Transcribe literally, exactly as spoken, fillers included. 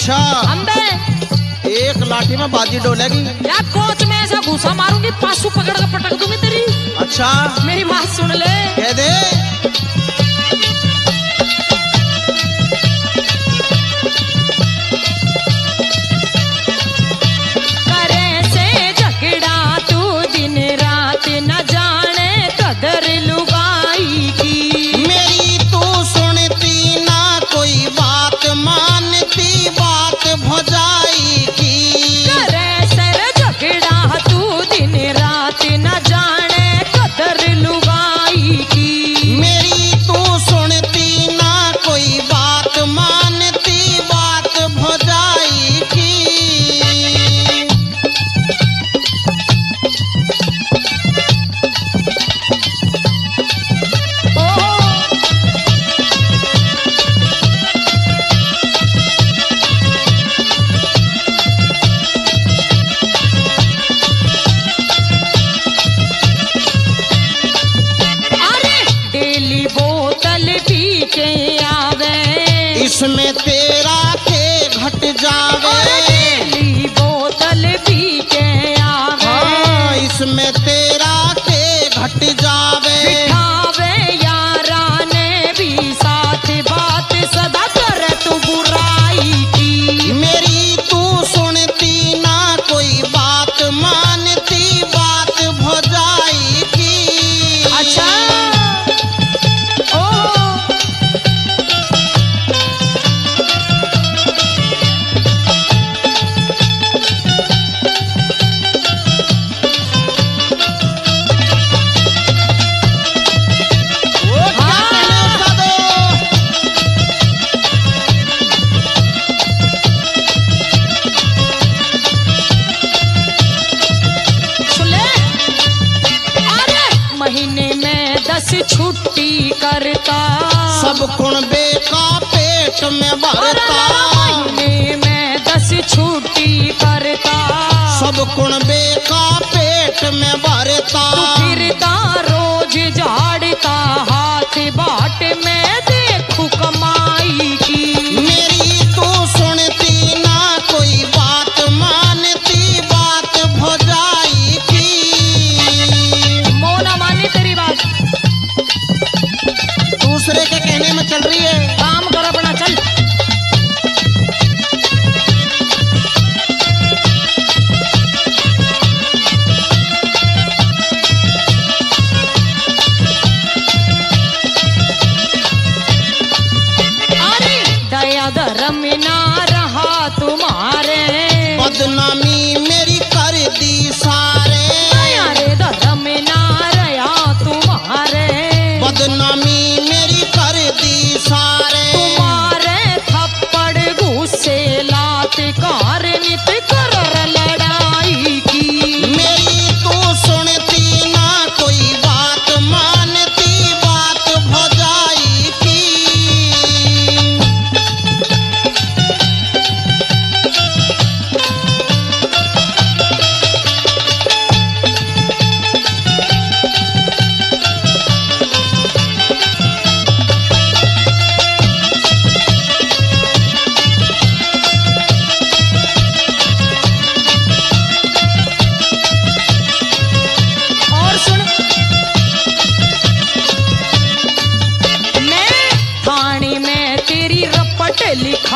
अच्छा अंबे एक लाठी में बाजी डोलेगी। या कोच में ऐसा घुसा मारूंगी, पासू पकड़ कर पटक दूंगी तेरी। अच्छा मेरी बात सुन ले। कह दे। करे से झगड़ा तू दिन रात न जाने कदर लुगाई की। मेरी तू सुनती ना कोई बात, मानती बात भौजाई की। करे सर झगड़ा तू दिन रात न जाने कदर लुगाई की। मेरी तू सुनती ना कोई बात, मानती बात भौजाई की। डेली बोतल पीछे आवे, इसमें तेरा के घट जावे। डेली बोतल पीछे आवे, हाँ, इसमें तेरा के घट जावे। बिठावे यारा ने भी साथ, बात सदा कर तू बुराई की। मेरी तू सुनती ना कोई बात, मानती बात भौजाई की। अच्छा ओ वो क्या कहने उस्तादो? सुन ले। अरे महीने में दस छुट्टी करता, सब कुणबे का पेट में भरता। महीने में दस छुट्टी करता, सब कुणबे का पेट में भरता। तू फिरता रोज झाड़ता हाथ, बाट में देखू कमाई की। मेरी तू सुनती ना कोई बात, मानती बात भौजाई की। मोना मानी तेरी बात, दूसरे के कहने में चल रही है। काम कर अपना चल। अरे दया धर्म ना रहा तुम्हारे, बदनामी मेरी कर दी सारे। दया रे धर्म ना रहा तुम्हारे, बदनामी मेरी कर दी सारे। तुम्हारे थप्पड़ गुस्से लात कार नित कर लड़ाई की। मेरी तू सुनती ना कोई बात, मानती बात भौजाई की। और सुन, मैं थाने में तेरी रपट लिखा